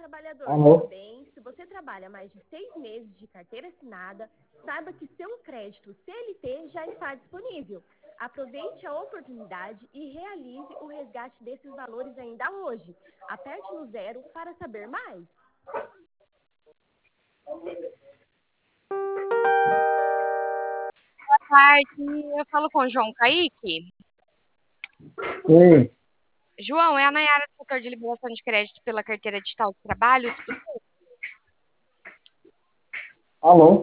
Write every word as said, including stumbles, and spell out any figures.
trabalhador, Alô? tudo bem? Se você trabalha mais de seis meses de carteira assinada, saiba que seu crédito C L T já está disponível. Aproveite a oportunidade e realize o resgate desses valores ainda hoje. Aperte no zero para saber mais. Boa tarde, eu falo com o João Kaique. Oi. João, é a Nayara do setor de liberação de crédito pela carteira digital de trabalho. Alô?